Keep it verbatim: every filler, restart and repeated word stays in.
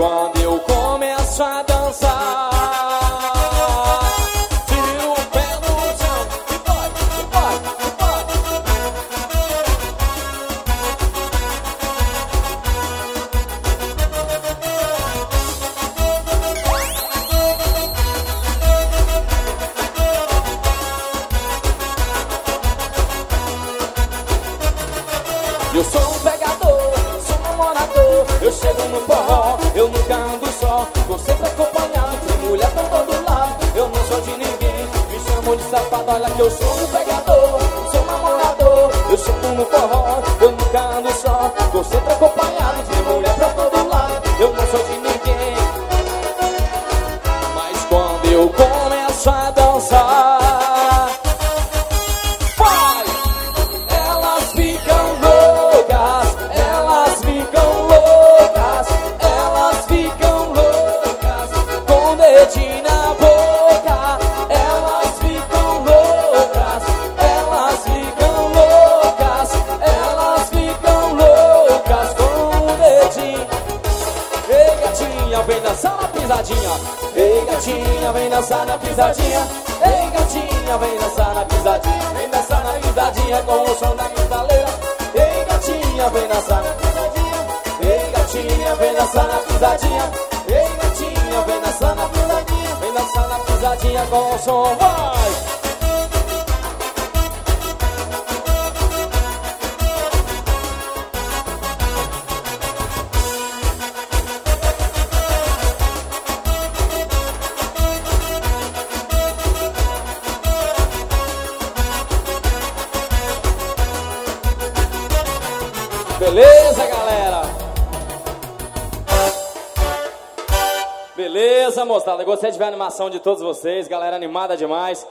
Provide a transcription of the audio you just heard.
quando eu começo a dançar, tiro o pé no chão e vai, e vai, e vai. Eu sou um pegador, sou um namorador. Eu chego no forró, eu nunca ando só. Tô sempre acompanhado, tem mulher pra todo lado. Eu não sou de ninguém, me chamam de safado. Olha que eu sou um pegador, sou um namorador. Eu chego no forró, eu nunca ando só. Tô sempre acompanhado, tem mulher pra todo lado. Eu não sou de ninguém, mas quando eu começo a dançar, vem dançar na pisadinha. Ei gatinha, vem dançar na pisadinha. Ei gatinha, vem dançar na pisadinha. Vem dançar na pisadinha com o som da cristaleira. Ei gatinha, vem dançar na pisadinha. Ei gatinha, vem dançar na pisadinha. Ei gatinha, vem dançar na pisadinha. Vem dançar na pisadinha com o som, vai! Beleza, galera? Beleza, moçada. Gostei de ver a animação de todos vocês. Galera animada demais.